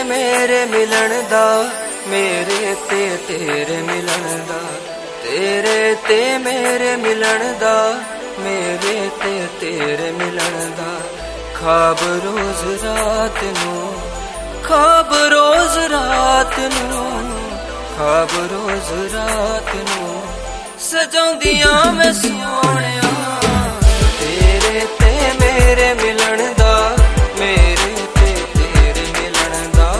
मेरे मिलन दा, मेरे ते तेरे मिलन दा, तेरे ते मेरे मिलन दा, मेरे ते तेरे मिलन दा। ख्वाब रोज रात नू, ख्वाब रोज रात नू, ख्वाब रोज रात नू सजाउंदियां मैं सोहणिया। तेरे ते मेरे मिलन दा, मेरे ते तेरे मिलन दा।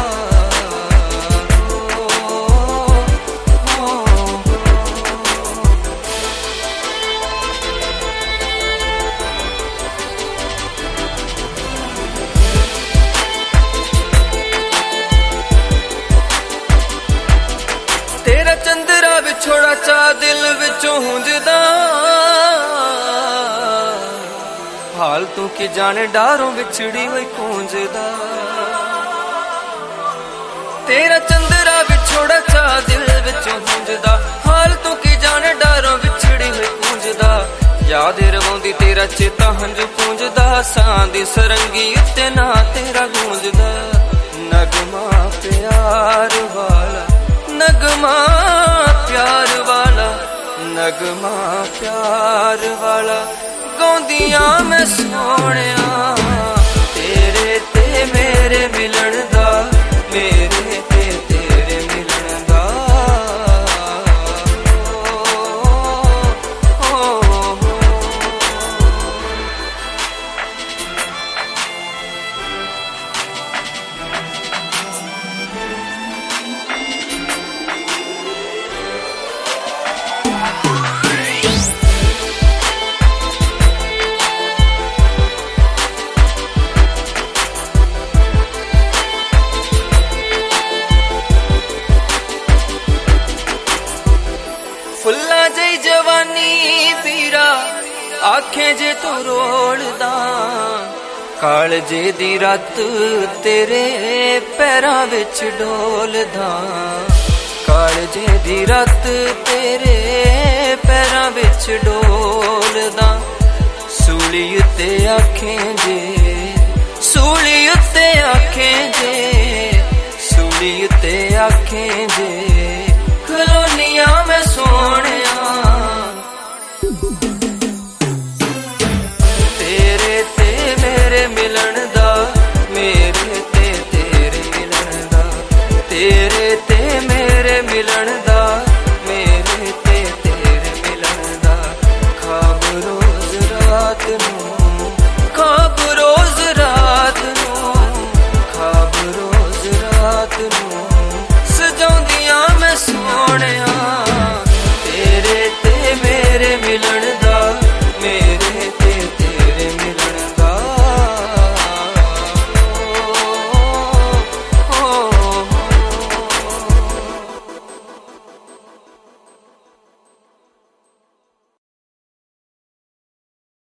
तेरा चंदरा विछोड़ा चा दिल विचों हुंजदा, हाल तू की जाने डारों बिछड़ी हुई कूंजदा। तेरा चंदरा विछोड़ा चा दिल विचों हुंजदा, हाल तू की जाने डारों बिछड़ी हुई कूंजदा। याद रवांदी तेरा चेता हंज पूंजदा, सांदी सरंगी उत्ते ना तेरा गूंजदा। नगमा प्यार वाला, नगमा प्यार वाला, नगमा प्यार वाला गाउंदियां मैं सोहणिया। तेरे ते मेरे मिलन दा, मेरे ते तेरे मिलन दा। फुल्ला जई जवानी पीरा आखें जे तू रोलदा, कालजे दी रात तेरे पैरां विच डोलदा। कालजे दी रात तेरे पैरां विच डोलदा। सूली उत्ते आखें जे, सूली उत्ते आखें जे, सूली उत्ते आखें जे खलोनियां मैं सोहणिया। तेरे ते मेरे मिलन दा, मेरे ते तेरे मिलन दा, तेरे ते मेरे मिलन दा।